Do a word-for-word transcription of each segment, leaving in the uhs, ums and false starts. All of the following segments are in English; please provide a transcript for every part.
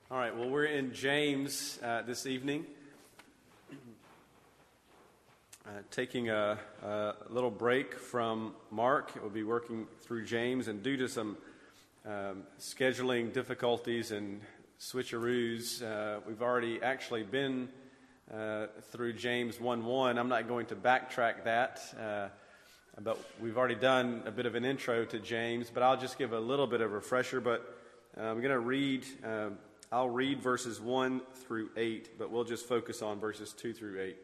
All right, well, we're in James uh, this evening, uh, taking a, a little break from Mark. We'll be working through James, and due to some um, scheduling difficulties and switcheroos, uh, we've already actually been uh, through James one one. I'm not going to backtrack that, uh, but we've already done a bit of an intro to James, but I'll just give a little bit of a refresher. But uh, I'm going to read... Uh, I'll read verses one through eight, but we'll just focus on verses two through eight.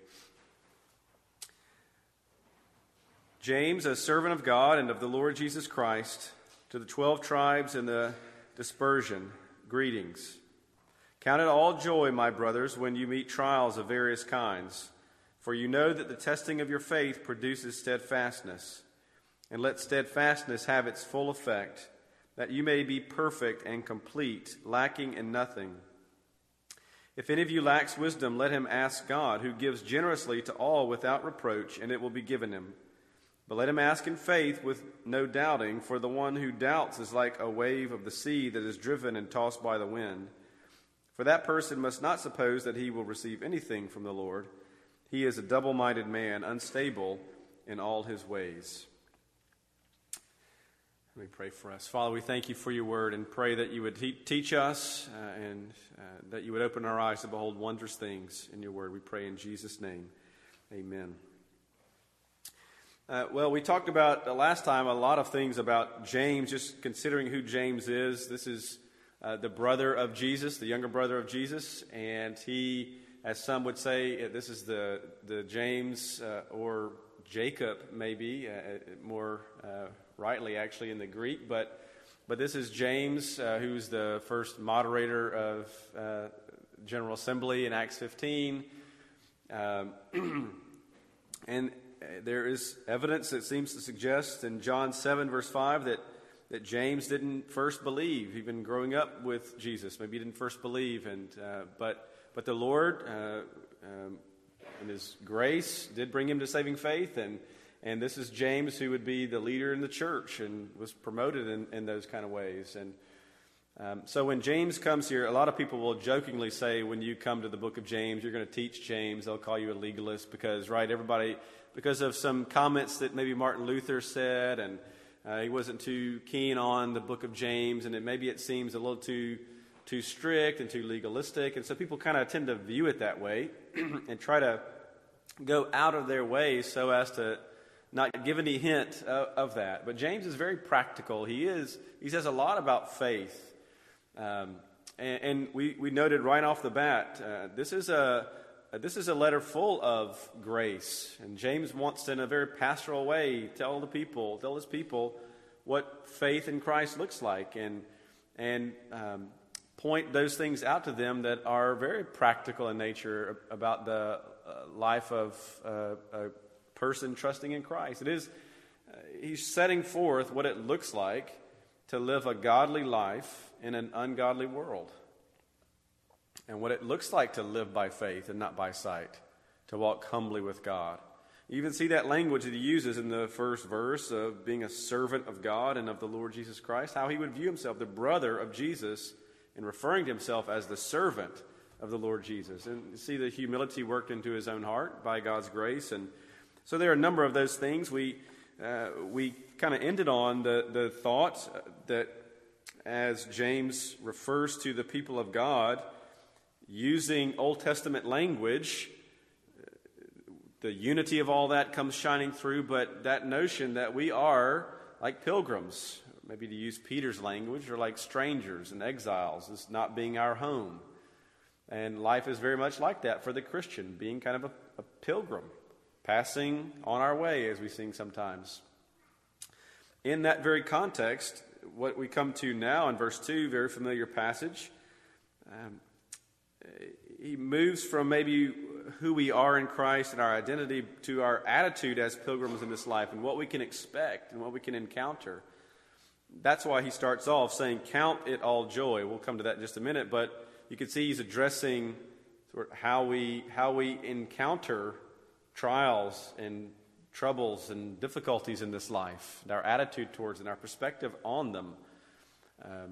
James, a servant of God and of the Lord Jesus Christ, to the twelve tribes in the dispersion, greetings. Count it all joy, my brothers, when you meet trials of various kinds, for you know that the testing of your faith produces steadfastness. And let steadfastness have its full effect, that you may be perfect and complete, lacking in nothing. If any of you lacks wisdom, let him ask God, who gives generously to all without reproach, and it will be given him. But let him ask in faith with no doubting, for the one who doubts is like a wave of the sea that is driven and tossed by the wind. For that person must not suppose that he will receive anything from the Lord. He is a double-minded man, unstable in all his ways. Let me pray for us. Father, we thank you for your word and pray that you would te- teach us uh, and uh, that you would open our eyes to behold wondrous things in your word. We pray in Jesus' name. Amen. Uh, well, we talked about uh, last time a lot of things about James, just considering who James is. This is uh, the brother of Jesus, the younger brother of Jesus, and he, as some would say, this is the, the James uh, or Jacob, maybe, uh, more uh, rightly actually in the Greek, but but this is James, uh, who's the first moderator of uh, General Assembly in Acts fifteen. Um, and there is evidence that seems to suggest in John seven, verse five, that, that James didn't first believe, even growing up with Jesus. Maybe he didn't first believe, and uh, but but the Lord, uh, um, in his grace, did bring him to saving faith, and And this is James, who would be the leader in the church and was promoted in, in those kind of ways. And um, so when James comes here, a lot of people will jokingly say, when you come to the book of James, you're going to teach James. They'll call you a legalist because, right, everybody, because of some comments that maybe Martin Luther said, and uh, he wasn't too keen on the book of James, and it, maybe it seems a little too too strict and too legalistic. And so people kind of tend to view it that way and try to go out of their way so as to not give any hint of, of that. But James is very practical. He is. He says a lot about faith. Um, and and we, we noted right off the bat, uh, this is a this is a letter full of grace. And James wants to, in a very pastoral way, tell the people, tell his people what faith in Christ looks like, and and um, point those things out to them that are very practical in nature about the uh, life of uh, a person trusting in Christ. It is, uh, he's setting forth what it looks like to live a godly life in an ungodly world, and what it looks like to live by faith and not by sight, to walk humbly with God. You even see that language that he uses in the first verse of being a servant of God and of the Lord Jesus Christ, how he would view himself, the brother of Jesus, and referring to himself as the servant of the Lord Jesus. And you see the humility worked into his own heart by God's grace. And so there are a number of those things. We uh, we kind of ended on the, the thought that as James refers to the people of God using Old Testament language, the unity of all that comes shining through, but that notion that we are like pilgrims, maybe to use Peter's language, or like strangers and exiles, this not being our home. And life is very much like that for the Christian, being kind of a, a pilgrim, passing on our way, as we sing sometimes. In that very context, what we come to now in verse two, very familiar passage, um, he moves from maybe who we are in Christ and our identity to our attitude as pilgrims in this life and what we can expect and what we can encounter. That's why he starts off saying, count it all joy. We'll come to that in just a minute, but you can see he's addressing sort of how we how we encounter trials and troubles and difficulties in this life, and our attitude towards and our perspective on them. Um,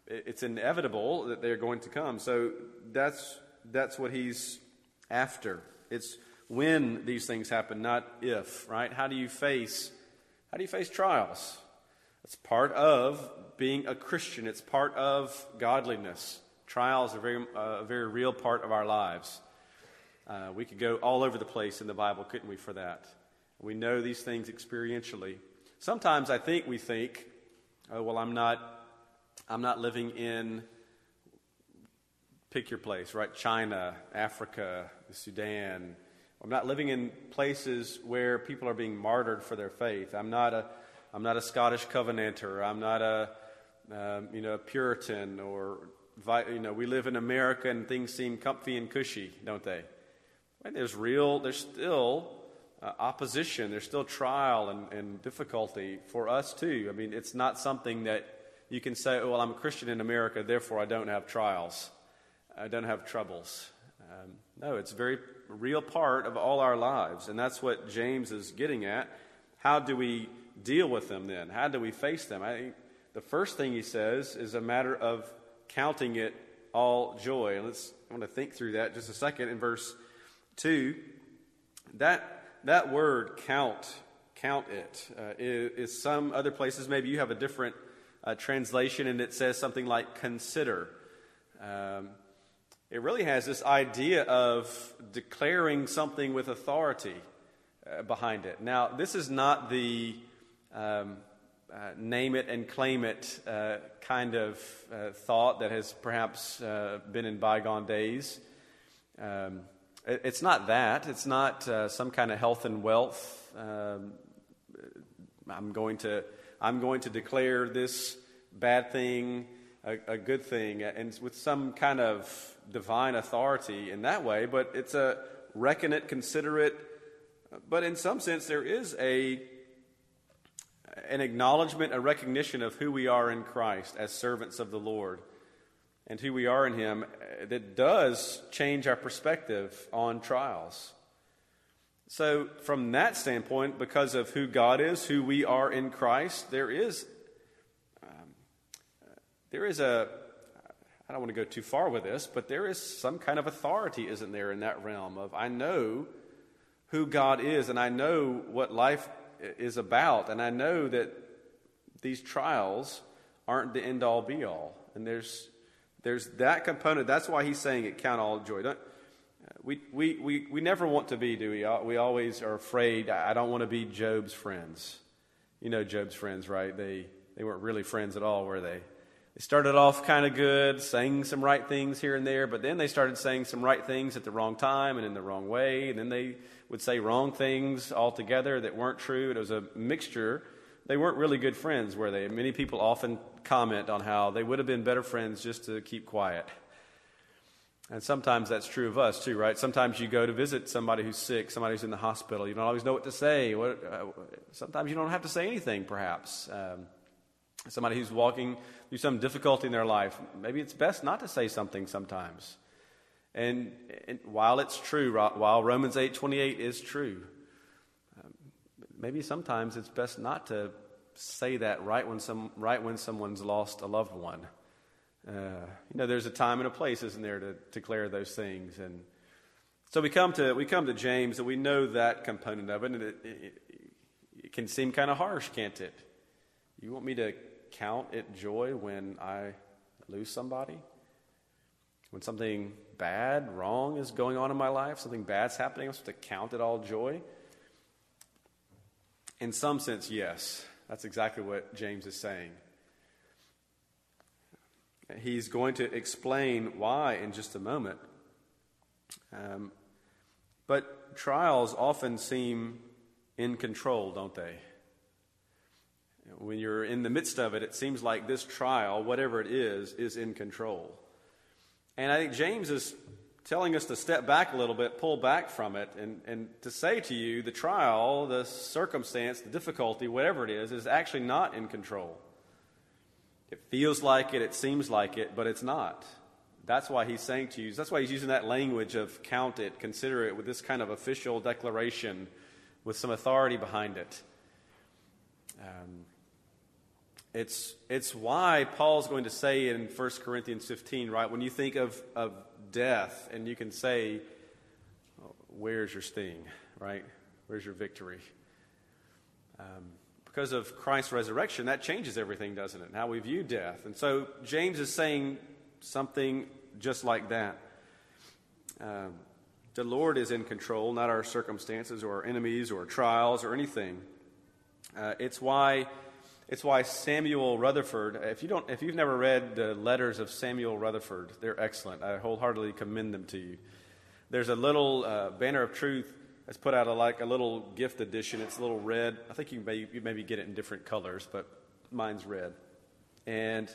it's inevitable that they're going to come. So that's that's what he's after. It's when these things happen, not if, right? How do you face how do you face trials? It's part of being a Christian. It's part of godliness. Trials are very uh, a very real part of our lives. Uh, we could go all over the place in the Bible, couldn't we, for that? We know these things experientially. Sometimes I think we think, oh, well, I'm not, I'm not living in, pick your place, right? China, Africa, the Sudan. I'm not living in places where people are being martyred for their faith. I'm not a, I'm not a Scottish Covenanter. I'm not a, um, you know, a Puritan, or, you know, we live in America and things seem comfy and cushy, don't they? Right? There's real, there's still uh, opposition. There's still trial and, and difficulty for us too. I mean, it's not something that you can say, oh, well, I'm a Christian in America, therefore I don't have trials. I don't have troubles. Um, no, it's a very real part of all our lives, and that's what James is getting at. How do we deal with them then? How do we face them? I think the first thing he says is a matter of counting it all joy. And let's I want to think through that just a second. In verse two, that that word count, count it, uh, is, is some other places. Maybe you have a different uh, translation, and it says something like consider. Um, it really has this idea of declaring something with authority uh, behind it. Now, this is not the um, uh, name it and claim it uh, kind of uh, thought that has perhaps uh, been in bygone days. Um, it, it's not that. It's not uh, some kind of health and wealth. Um, I'm going to I'm going to declare this bad thing a, a good thing, and with some kind of divine authority in that way. But it's a reckon it, consider it. But in some sense, there is a an acknowledgement, a recognition of who we are in Christ as servants of the Lord, and who we are in Him, that does change our perspective on trials. So from that standpoint, because of who God is, who we are in Christ, there is um, there is a, I don't want to go too far with this, but there is some kind of authority, isn't there, in that realm of I know who God is, and I know what life is about, and I know that these trials aren't the end-all, be-all. And there's there's that component. That's why he's saying it, count all joy. Don't, we, we, we, we never want to be, do we? We always are afraid. I don't want to be Job's friends. You know Job's friends, right? They they weren't really friends at all, were they? They started off kind of good, saying some right things here and there, but then they started saying some right things at the wrong time and in the wrong way, and then they would say wrong things altogether that weren't true. It was a mixture. They weren't really good friends, were they? Many people often comment on how they would have been better friends just to keep quiet. And sometimes that's true of us too, right? Sometimes you go to visit somebody who's sick, somebody who's in the hospital. You don't always know what to say. What, uh, sometimes you don't have to say anything, perhaps. Um, somebody who's walking through some difficulty in their life, maybe it's best not to say something sometimes. And, and while it's true, while Romans eight twenty-eight is true, um, maybe sometimes it's best not to say that right when some right when someone's lost a loved one. Uh, you know, there's a time and a place, isn't there, to declare those things. And so we come to we come to James, and we know that component of it, and it, it, it can seem kind of harsh, can't it? You want me to count it joy when I lose somebody? When something bad, wrong is going on in my life, something bad's happening, I'm supposed to count it all joy? In some sense, yes. That's exactly what James is saying. He's going to explain why in just a moment. Um, but trials often seem in control, don't they? When you're in the midst of it, it seems like this trial, whatever it is, is in control. And I think James is telling us to step back a little bit, pull back from it, and, and to say to you, the trial, the circumstance, the difficulty, whatever it is, is actually not in control. It feels like it, it seems like it, but it's not. That's why he's saying to you, that's why he's using that language of count it, consider it, with this kind of official declaration with some authority behind it. Um, It's, it's why Paul's going to say in First Corinthians fifteen, right, when you think of, of death, and you can say, where's your sting, right? Where's your victory? Um, because of Christ's resurrection, that changes everything, doesn't it? And how we view death. And so James is saying something just like that. Um, the Lord is in control, not our circumstances or our enemies or trials or anything. Uh, it's why... It's why Samuel Rutherford, if you don't, if you've never read the letters of Samuel Rutherford, they're excellent. I wholeheartedly commend them to you. There's a little uh, Banner of Truth that's put out a, like a little gift edition. It's a little red. I think you may you maybe get it in different colors, but mine's red. And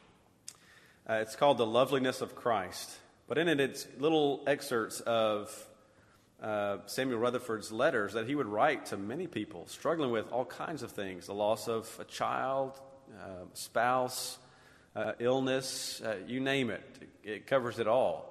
uh, it's called The Loveliness of Christ. But in it, it's little excerpts of Uh, Samuel Rutherford's letters that he would write to many people struggling with all kinds of things, the loss of a child, uh, spouse, uh, illness, uh, you name it. It covers it all.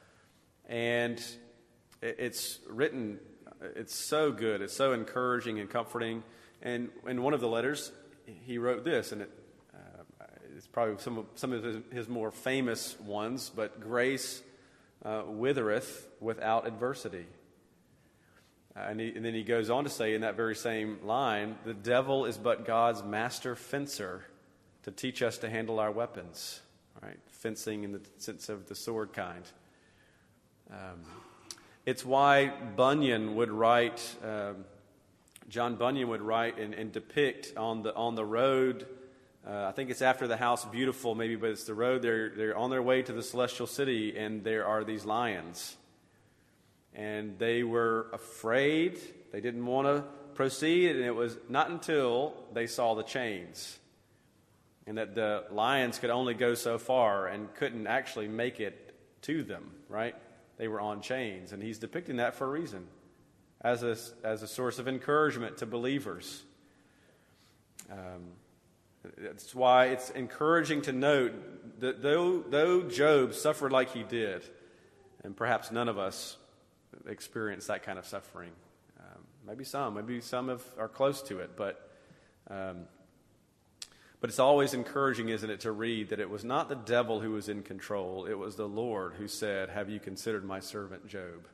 And it's written, it's so good, it's so encouraging and comforting. And in one of the letters, he wrote this, and it, uh, it's probably some of, some of his, his more famous ones, but grace uh, withereth without adversity. Uh, and, he, and then he goes on to say in that very same line, the devil is but God's master fencer to teach us to handle our weapons. Right? Fencing in the sense of the sword kind. Um, it's why Bunyan would write, um, John Bunyan would write and, and depict on the on the road. Uh, I think it's after the House Beautiful, maybe, but it's the road. They're they're on their way to the celestial city, and there are these lions. And they were afraid. They didn't want to proceed. And it was not until they saw the chains. And that the lions could only go so far and couldn't actually make it to them, right? They were on chains. And he's depicting that for a reason. As a, as a source of encouragement to believers. Um, that's why it's encouraging to note that though, though Job suffered like he did, and perhaps none of us experience that kind of suffering. Um, maybe some, maybe some have, are close to it, but um, but it's always encouraging, isn't it, to read that it was not the devil who was in control, it was the Lord who said, "Have you considered my servant Job?"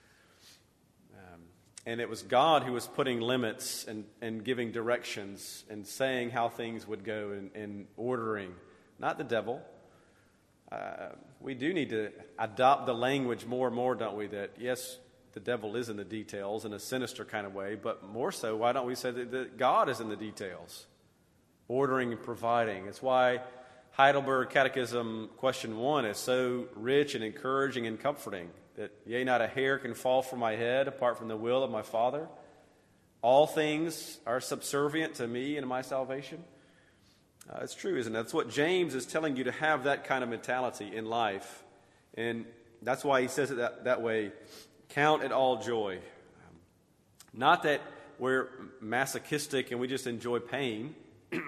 Um, and it was God who was putting limits and, and giving directions and saying how things would go and, and ordering, not the devil. Uh, we do need to adopt the language more and more, don't we, that yes, the devil is in the details in a sinister kind of way, but more so, why don't we say that, that God is in the details, ordering and providing? It's why Heidelberg Catechism question one is so rich and encouraging and comforting, that yea, not a hair can fall from my head apart from the will of my Father. All things are subservient to me and my salvation. Uh, it's true, isn't it? That's what James is telling you, to have that kind of mentality in life. And that's why he says it that, that way. Count it all joy. Um, not that we're masochistic and we just enjoy pain,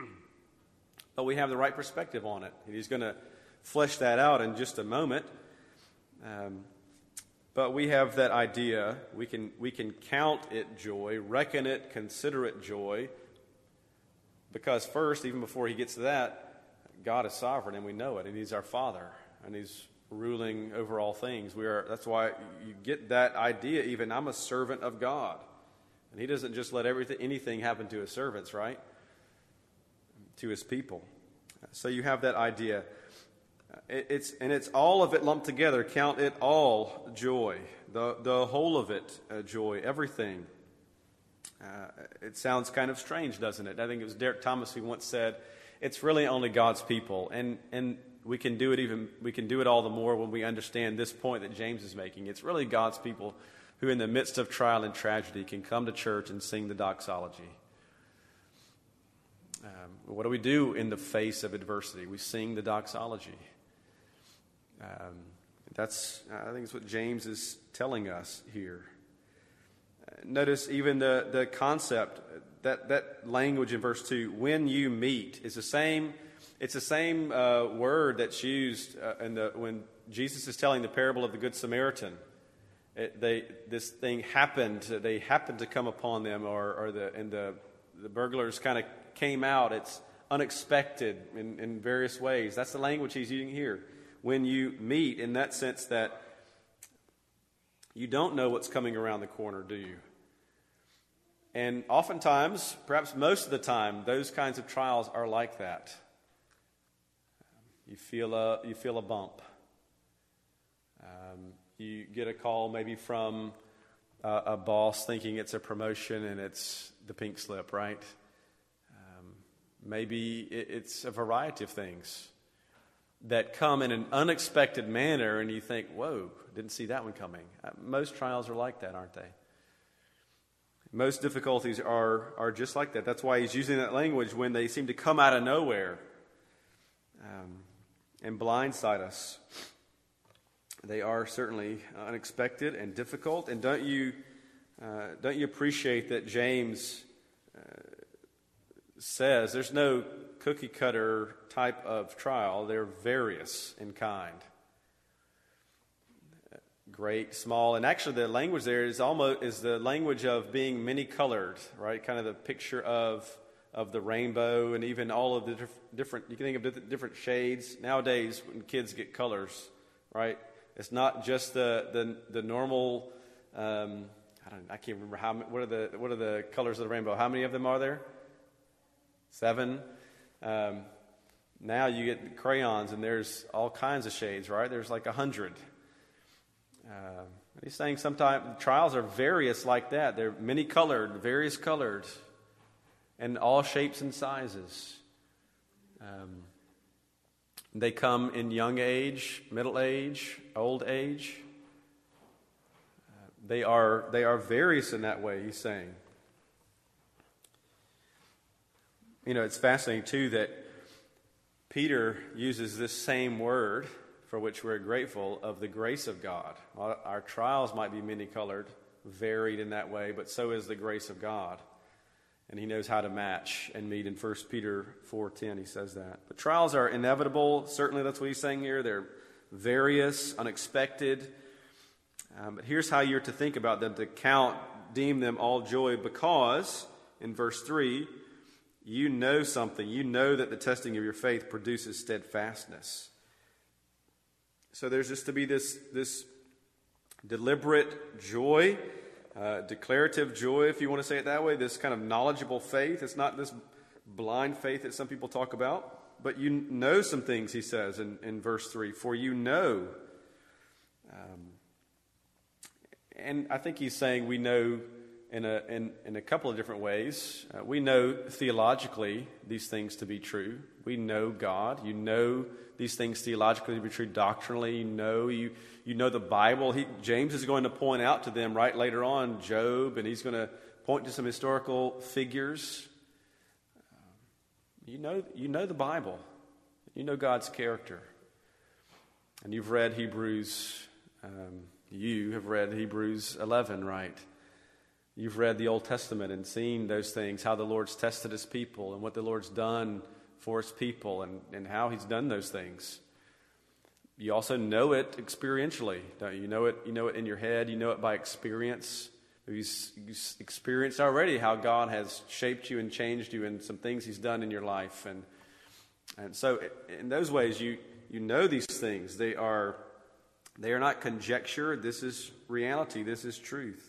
but we have the right perspective on it. And he's going to flesh that out in just a moment. Um, but we have that idea. We can, we can count it joy, reckon it, consider it joy. Because first, even before he gets to that, God is sovereign, and we know it, and he's our Father, and he's ruling over all things. We are. That's why you get that idea, even, I'm a servant of God. And he doesn't just let everything, anything happen to his servants, right? To his people. So you have that idea. It, it's And it's all of it lumped together. Count it all joy. The, the whole of it uh, joy, everything. Uh, it sounds kind of strange, doesn't it? I think it was Derek Thomas who once said, "It's really only God's people," and and we can do it even we can do it all the more when we understand this point that James is making. It's really God's people who, in the midst of trial and tragedy, can come to church and sing the doxology. Um, what do we do in the face of adversity? We sing the doxology. Um, that's I think it's what James is telling us here. Notice even the, the concept, that, that language in verse two, when you meet, is the same. It's the same uh, word that's used uh, in the, when Jesus is telling the parable of the Good Samaritan. It, they, this thing happened. They happened to come upon them, or, or the and the, the burglars kind of came out. It's unexpected in, in various ways. That's the language he's using here. When you meet, in that sense that you don't know what's coming around the corner, do you? And oftentimes, perhaps most of the time, those kinds of trials are like that. You feel a, you feel a bump. Um, you get a call maybe from uh, a boss thinking it's a promotion and it's the pink slip, right? Um, maybe it, it's a variety of things that come in an unexpected manner and you think, whoa, didn't see that one coming. Uh, most trials are like that, aren't they? Most difficulties are, are just like that. That's why he's using that language when they seem to come out of nowhere um, and blindside us. They are certainly unexpected and difficult. And don't you uh, don't you appreciate that James uh, says there's no cookie cutter type of trial. They're various in kind. Great, small, and actually the language there is almost is the language of being many colored, right? Kind of the picture of of the rainbow, and even all of the diff- different. You can think of different shades nowadays when kids get colors, right? It's not just the the the normal. Um, I don't. I can't remember how. What are the what are the colors of the rainbow? How many of them are there? Seven. Um, now you get crayons, and there's all kinds of shades, right? There's like a hundred. Uh, he's saying sometimes trials are various like that. They're many colored, various colored, and all shapes and sizes. Um, they come in young age, middle age, old age. Uh, they are they are various in that way, he's saying. You know, it's fascinating too that Peter uses this same word, for which we're grateful, of the grace of God. Well, our trials might be many-colored, varied in that way, but so is the grace of God. And he knows how to match and meet. In First Peter four ten, he says that. But trials are inevitable. Certainly that's what he's saying here. They're various, unexpected. Um, but here's how you're to think about them, to count, deem them all joy, because, in verse three, you know something. You know that the testing of your faith produces steadfastness. So there's just to be this, this deliberate joy, uh, declarative joy, if you want to say it that way, this kind of knowledgeable faith. It's not this blind faith that some people talk about, but you know some things, he says in, in verse three, for you know. Um, and I think he's saying we know in a, in, in a couple of different ways. Uh, we know theologically these things to be true. We know God. You know these things theologically to be true, doctrinally. You know you you know the Bible. He, James is going to point out to them right later on Job, and he's going to point to some historical figures. You know you know the Bible. You know God's character. And you've read Hebrews. Um, you have read Hebrews eleven, right? You've read the Old Testament and seen those things, how the Lord's tested his people and what the Lord's done for his people and, and how he's done those things. You also know it experientially, don't you? You know it, you know it in your head. You know it by experience. You've experienced already how God has shaped you and changed you and some things he's done in your life. And and so in those ways, you you know these things. They are, they are not conjecture. This is reality. This is truth.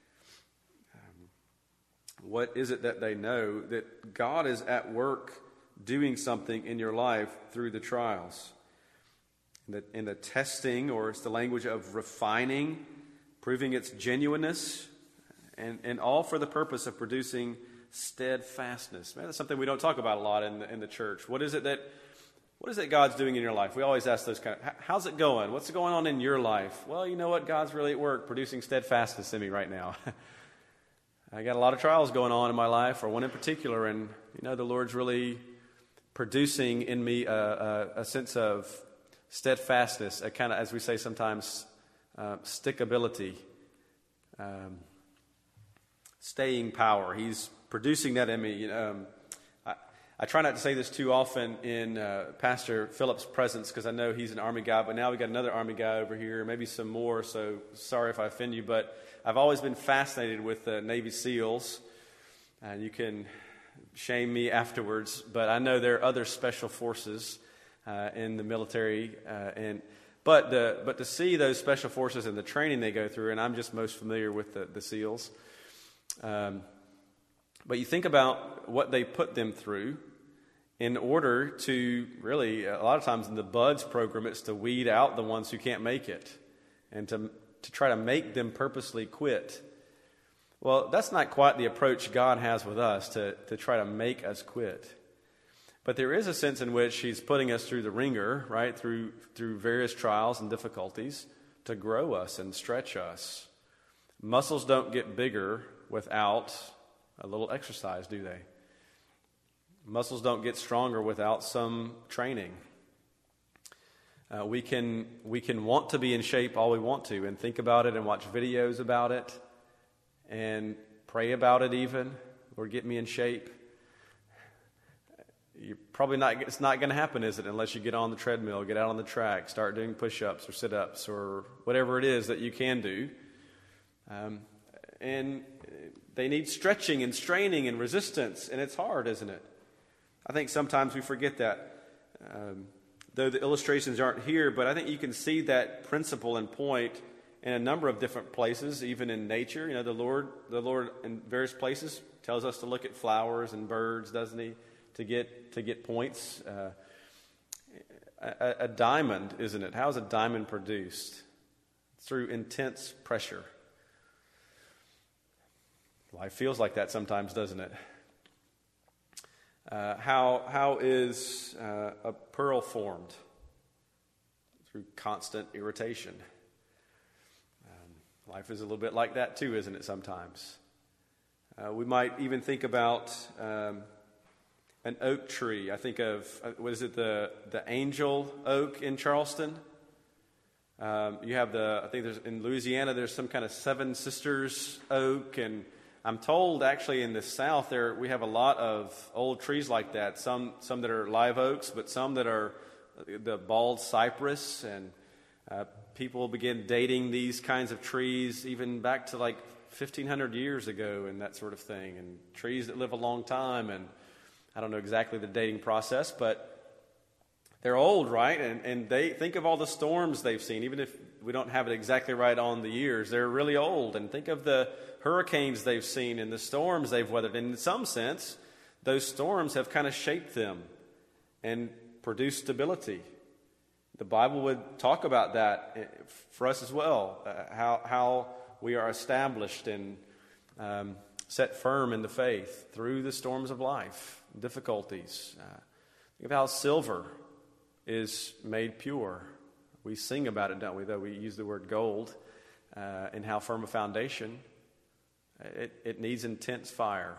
What is it that they know? That God is at work doing something in your life through the trials. In the, in the testing, or it's the language of refining, proving its genuineness, and, and all for the purpose of producing steadfastness. Man, that's something we don't talk about a lot in the, in the church. What is it that what is it God's doing in your life? We always ask those kind of, how's it going? What's going on in your life? Well, you know what? God's really at work producing steadfastness in me right now. I got a lot of trials going on in my life, or one in particular, and you know the Lord's really producing in me a, a, a sense of steadfastness, a kind of, as we say sometimes, uh, stickability, um, staying power. He's producing that in me. You know, um, I, I try not to say this too often in uh, Pastor Philip's presence because I know he's an Army guy, but now we got another Army guy over here, maybe some more. So sorry if I offend you, but I've always been fascinated with uh, Navy SEALs, and you can shame me afterwards, but I know there are other special forces uh, in the military, uh, and but the but to see those special forces and the training they go through, and I'm just most familiar with the, the SEALs. Um, but you think about what they put them through in order to really, a lot of times in the BUDS program, it's to weed out the ones who can't make it and to to try to make them purposely quit. Well, that's not quite the approach God has with us, to, to try to make us quit. But there is a sense in which he's putting us through the ringer, right, through through various trials and difficulties to grow us and stretch us. Muscles don't get bigger without a little exercise, do they? Muscles don't get stronger without some training. Uh, we can we can want to be in shape all we want to and think about it and watch videos about it and pray about it even. Lord, get me in shape. You're probably not, it's not going to happen, is it, unless you get on the treadmill, get out on the track, start doing push-ups or sit-ups or whatever it is that you can do. Um, and they need stretching and straining and resistance, and it's hard, isn't it? I think sometimes we forget that. Um, though the illustrations aren't here, but I think you can see that principle and point in a number of different places, even in nature. You know, the Lord, the Lord in various places tells us to look at flowers and birds, doesn't he, to get to get points. Uh, a, a diamond, isn't it? How is a diamond produced? Through intense pressure. Life feels like that sometimes, doesn't it? Uh, how how is uh, a pearl formed? Through constant irritation. Um, life is a little bit like that too, isn't it, sometimes? Uh, we might even think about um, an oak tree. I think of, uh, what is it, the, the angel oak in Charleston? Um, you have the, I think there's, in Louisiana, there's some kind of Seven Sisters oak, and I'm told actually in the South there we have a lot of old trees like that. Some some that are live oaks, but some that are the bald cypress. And uh, people begin dating these kinds of trees even back to like fifteen hundred years ago and that sort of thing. And trees that live a long time. And I don't know exactly the dating process, but they're old, right? And and they think of all the storms they've seen, even if we don't have it exactly right on the years. They're really old. And think of the hurricanes they've seen and the storms they've weathered. And in some sense, those storms have kind of shaped them and produced stability. The Bible would talk about that for us as well, uh, how how we are established and um, set firm in the faith through the storms of life, difficulties. Uh, think of how silver is made pure. We sing about it, don't we, though we use the word gold, uh, and how firm a foundation. It, it needs intense fire.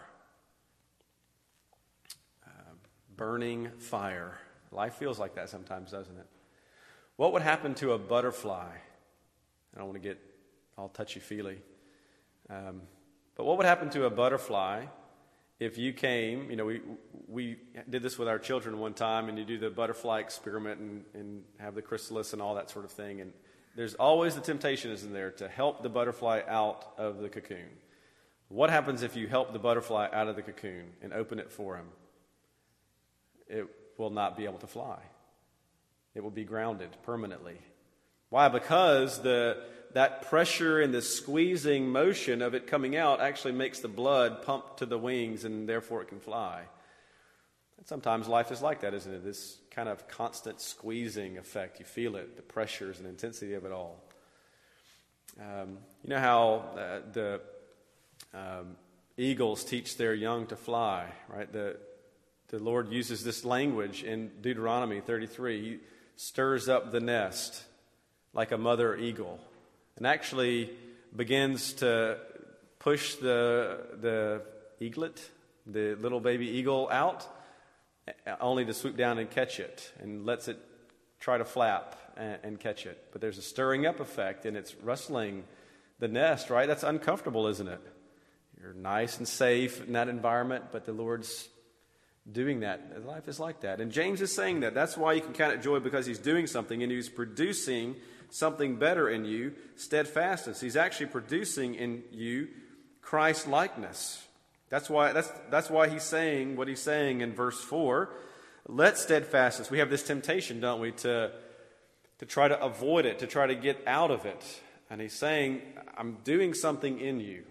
Uh, burning fire. Life feels like that sometimes, doesn't it? What would happen to a butterfly? I don't want to get all touchy-feely. Um, but what would happen to a butterfly if you came, you know, we we did this with our children one time, and you do the butterfly experiment and, and have the chrysalis and all that sort of thing. And there's always the temptation, isn't there, to help the butterfly out of the cocoon. What happens if you help the butterfly out of the cocoon and open it for him? It will not be able to fly. It will be grounded permanently. Why? Because the that pressure and the squeezing motion of it coming out actually makes the blood pump to the wings, and therefore it can fly. And sometimes life is like that, isn't it? This kind of constant squeezing effect. You feel it, the pressures and intensity of it all. Um, you know how uh, the um, eagles teach their young to fly, right? The the Lord uses this language in Deuteronomy thirty-three. He stirs up the nest like a mother eagle, and actually begins to push the the eaglet, the little baby eagle, out, only to swoop down and catch it, and lets it try to flap and, and catch it. But there's a stirring up effect, and it's rustling the nest, right? That's uncomfortable, isn't it? You're nice and safe in that environment, but the Lord's doing that. Life is like that. And James is saying that. That's why you can count it joy, because he's doing something, and he's producing something better in you, steadfastness. He's actually producing in you Christ-likeness That's why, that's, that's why he's saying what he's saying in verse four. Let steadfastness. We have this temptation, don't we, to, to try to avoid it, to try to get out of it. And he's saying, I'm doing something in you.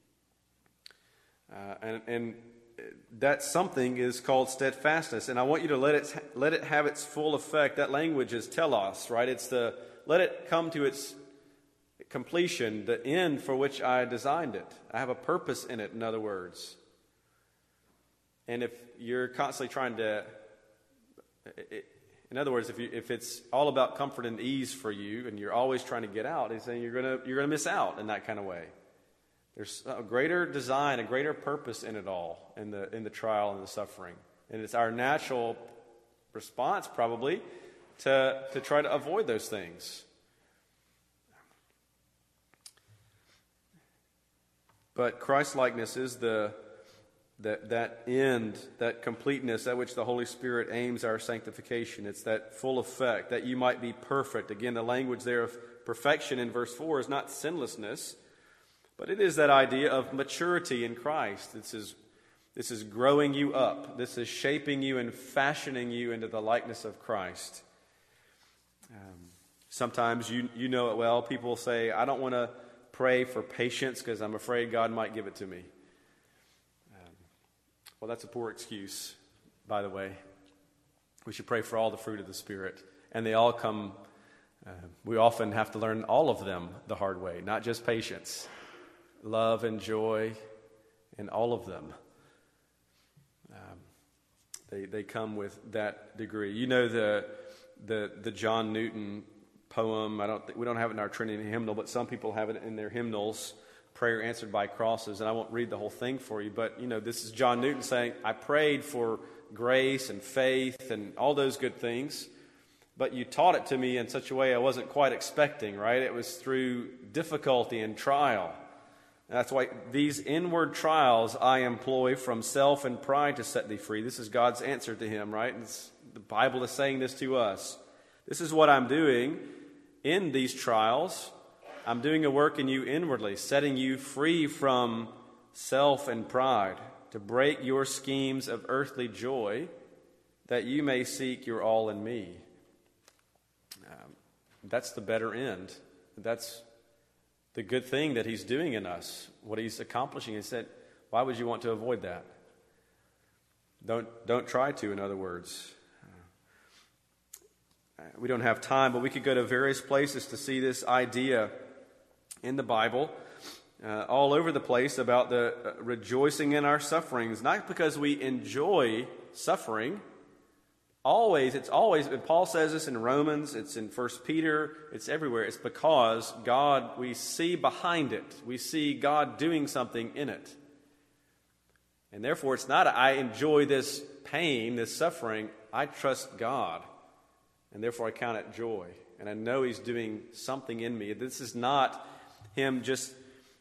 Uh, and, and that something is called steadfastness. And I want you to let it, let it have its full effect. That language is telos, right? It's the, let it come to its completion, the end for which I designed it. I have a purpose in it, in other words. And if you're constantly trying to, in other words, if you, if it's all about comfort and ease for you, and you're always trying to get out, he's saying you're gonna you're gonna miss out in that kind of way. There's a greater design, a greater purpose in it all, in the in the trial and the suffering, and it's our natural response probably to to try to avoid those things. But Christ-likeness is the that that end, that completeness at which the Holy Spirit aims our sanctification. It's that full effect, that you might be perfect. Again, the language there of perfection in verse four is not sinlessness, but it is that idea of maturity in Christ. This is this is growing you up. This is shaping you and fashioning you into the likeness of Christ. Um, sometimes you you know it well. People say, I don't want to pray for patience because I'm afraid God might give it to me. Um, well, that's a poor excuse, by the way. We should pray for all the fruit of the Spirit. And they all come, uh, we often have to learn all of them the hard way, not just patience. Love and joy and all of them. Um, they they come with that degree. You know the the the John Newton poem. I don't. Th- we don't have it in our Trinity hymnal, but some people have it in their hymnals. Prayer answered by crosses, and I won't read the whole thing for you. But you know, this is John Newton saying, "I prayed for grace and faith and all those good things, but you taught it to me in such a way I wasn't quite expecting." Right? It was through difficulty and trial. And that's why these inward trials I employ from self and pride to set thee free. This is God's answer to him. Right? And it's, the Bible is saying this to us. This is what I'm doing. In these trials, I'm doing a work in you inwardly, setting you free from self and pride, to break your schemes of earthly joy, that you may seek your all in me. Um, that's the better end. That's the good thing that he's doing in us, what he's accomplishing. He said, why would you want to avoid that? Don't, don't try to, in other words. We don't have time, but we could go to various places to see this idea in the Bible, uh, all over the place, about the uh, rejoicing in our sufferings, not because we enjoy suffering. Always, it's always, and Paul says this in Romans, it's in First Peter, it's everywhere. It's because God, we see behind it. We see God doing something in it. And therefore, it's not, I enjoy this pain, this suffering. I trust God. And therefore I count it joy. And I know he's doing something in me. This is not him just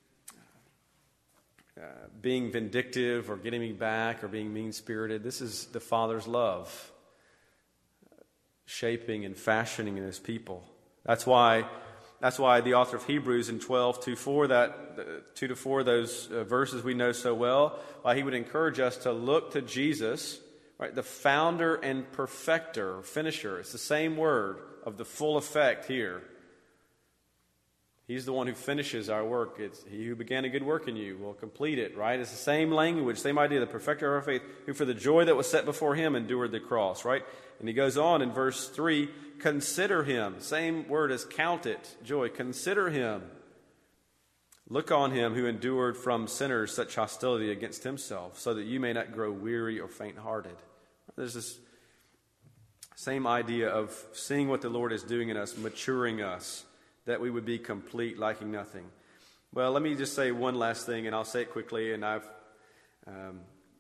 uh, being vindictive or getting me back or being mean-spirited. This is the Father's love, shaping and fashioning in his people. That's why that's why the author of Hebrews in twelve, two, four, that uh, two to four, those uh, verses we know so well, why he would encourage us to look to Jesus, right, the founder and perfecter, finisher. It's the same word of the full effect here. He's the one who finishes our work. It's he who began a good work in you will complete it, right? It's the same language, same idea, the perfecter of our faith, who for the joy that was set before him endured the cross, right? And he goes on in verse three, consider him. Same word as count it, joy. Consider him. Look on him who endured from sinners such hostility against himself, so that you may not grow weary or faint-hearted. There's this same idea of seeing what the Lord is doing in us, maturing us, that we would be complete, lacking nothing. Well, let me just say one last thing, and I'll say it quickly, and I've um,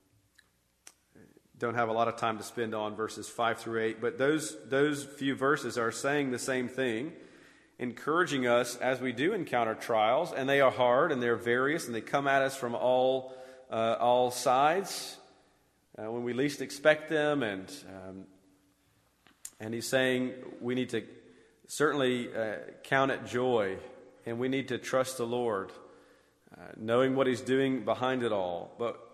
don't have a lot of time to spend on verses five through eight, but those those few verses are saying the same thing, encouraging us as we do encounter trials, and they are hard, and they're various, and they come at us from all uh, all sides uh, when we least expect them, and um, and he's saying we need to certainly uh, count it joy, and we need to trust the Lord, uh, knowing what he's doing behind it all. But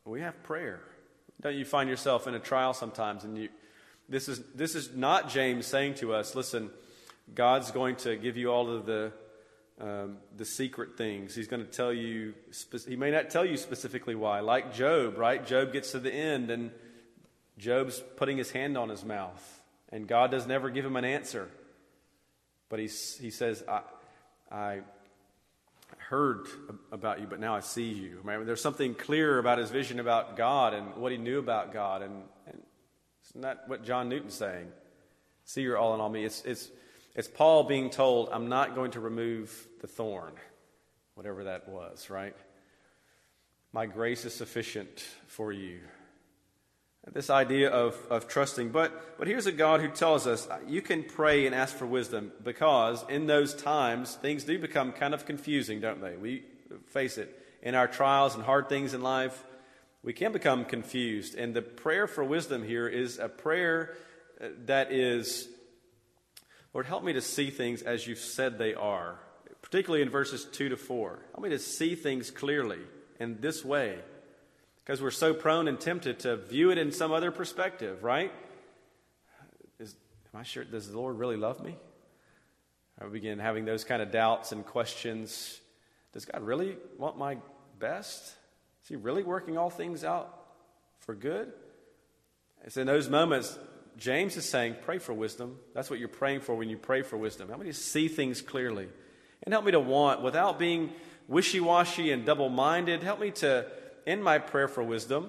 we have prayer. Don't you find yourself in a trial sometimes, and you this is this is not James saying to us, listen, God's going to give you all of the um, the secret things. He's going to tell you, spe- he may not tell you specifically why. Like Job, right? Job gets to the end, and Job's putting his hand on his mouth, and God doesn't ever give him an answer. But he, he says, I, I heard about you, but now I see you. Right? There's something clear about his vision about God and what he knew about God. And, and it's not what John Newton's saying. See, you're all in all me. It's, it's, it's Paul being told, I'm not going to remove the thorn, whatever that was, right? My grace is sufficient for you. This idea of, of trusting. But, but here's a God who tells us you can pray and ask for wisdom, because in those times, things do become kind of confusing, don't they? We face it. In our trials and hard things in life, we can become confused. And the prayer for wisdom here is a prayer that is, Lord, help me to see things as you've said they are, particularly in verses two to four. Help me to see things clearly in this way. Because we're so prone and tempted to view it in some other perspective, right? Is, am I sure, does the Lord really love me? I begin having those kind of doubts and questions. Does God really want my best? Is he really working all things out for good? It's in those moments, James is saying, pray for wisdom. That's what you're praying for when you pray for wisdom. Help me to see things clearly. And help me to want, without being wishy-washy and double-minded, help me to, in my prayer for wisdom,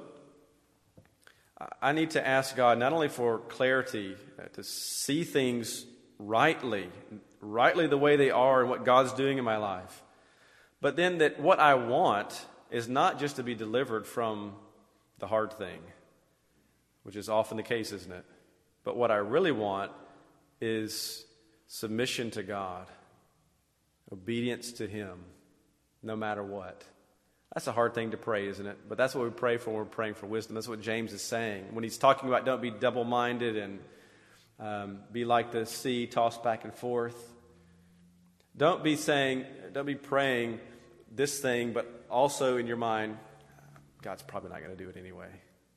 I need to ask God not only for clarity, uh, to see things rightly, rightly the way they are and what God's doing in my life, but then that what I want is not just to be delivered from the hard thing, which is often the case, isn't it? But what I really want is submission to God, obedience to Him, no matter what. That's a hard thing to pray, isn't it? But that's what we pray for when we're praying for wisdom. That's what James is saying. When he's talking about don't be double-minded and um, be like the sea tossed back and forth. Don't be saying, don't be praying this thing, but also in your mind, God's probably not going to do it anyway.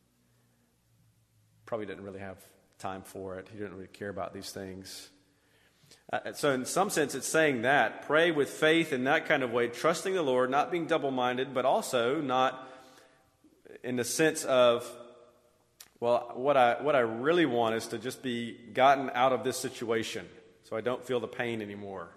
Probably didn't really have time for it. He didn't really care about these things. Uh, so in some sense, it's saying that. Pray with faith in that kind of way, trusting the Lord, not being double-minded, but also not in the sense of, well, what I what I really want is to just be gotten out of this situation so I don't feel the pain anymore.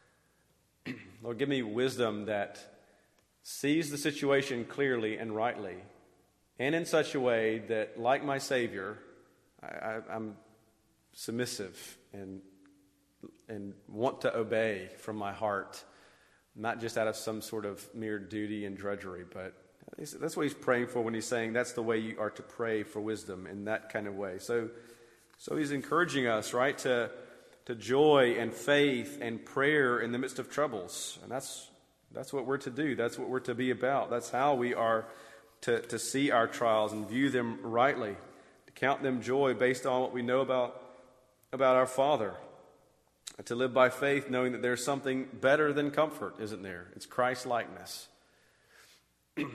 Lord, give me wisdom that sees the situation clearly and rightly, and in such a way that, like my Savior, I, I, I'm submissive and and want to obey from my heart, not just out of some sort of mere duty and drudgery, but that's what he's praying for when he's saying that's the way you are to pray for wisdom, in that kind of way. So so he's encouraging us, right, to to joy and faith and prayer in the midst of troubles. And that's that's what we're to do. That's what we're to be about. That's how we are to, to see our trials and view them rightly, to count them joy based on what we know about, about our Father. To live by faith, knowing that there's something better than comfort, isn't there? It's Christ-likeness. I,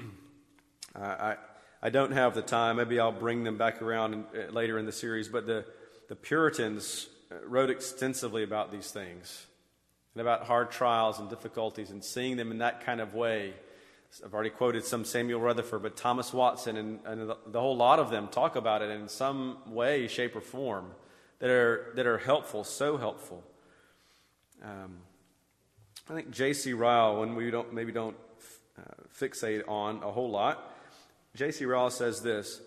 I I don't have the time. Maybe I'll bring them back around in, uh, later in the series. But the, the Puritans wrote extensively about these things and about hard trials and difficulties and seeing them in that kind of way. I've already quoted some Samuel Rutherford, but Thomas Watson and, and the, the whole lot of them talk about it in some way, shape, or form that are that are helpful, so helpful. Um, I think J C Ryle, when we don't maybe don't uh, fixate on a whole lot, J C Ryle says this: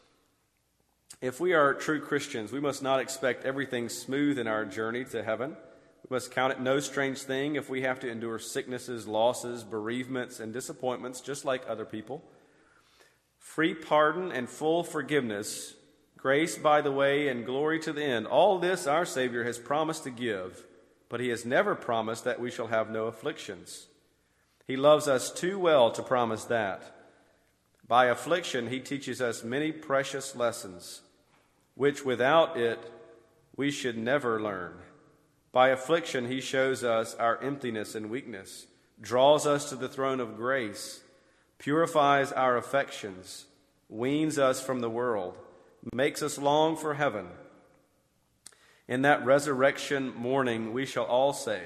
if we are true Christians, we must not expect everything smooth in our journey to heaven. We must count it no strange thing if we have to endure sicknesses, losses, bereavements, and disappointments just like other people. Free pardon and full forgiveness, grace by the way and glory to the end, all this our Savior has promised to give. But he has never promised that we shall have no afflictions. He loves us too well to promise that. By affliction, he teaches us many precious lessons, which without it we should never learn. By affliction, he shows us our emptiness and weakness, draws us to the throne of grace, purifies our affections, weans us from the world, makes us long for heaven. In that resurrection morning, we shall all say,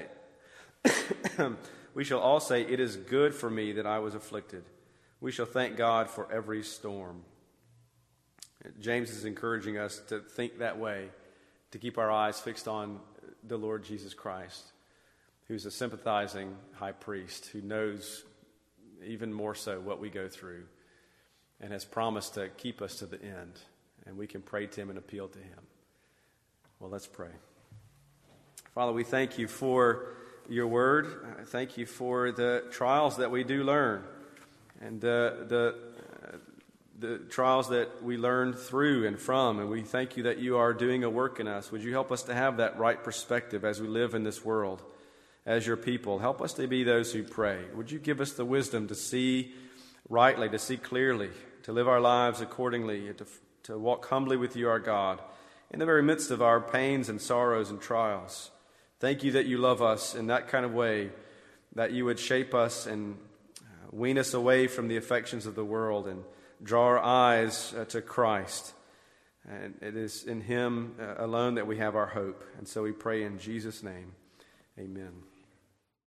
we shall all say, it is good for me that I was afflicted. We shall thank God for every storm. James is encouraging us to think that way, to keep our eyes fixed on the Lord Jesus Christ, who's a sympathizing high priest who knows even more so what we go through and has promised to keep us to the end. And we can pray to him and appeal to him. Well, let's pray. Father, we thank you for your word. I thank you for the trials that we do learn and uh, the uh, the trials that we learn through and from. And we thank you that you are doing a work in us. Would you help us to have that right perspective as we live in this world as your people? Help us to be those who pray. Would you give us the wisdom to see rightly, to see clearly, to live our lives accordingly, to, to walk humbly with you, our God, in the very midst of our pains and sorrows and trials. Thank you that you love us in that kind of way, that you would shape us and wean us away from the affections of the world and draw our eyes uh, to Christ. And it is in him uh, alone that we have our hope. And so we pray in Jesus' name. Amen.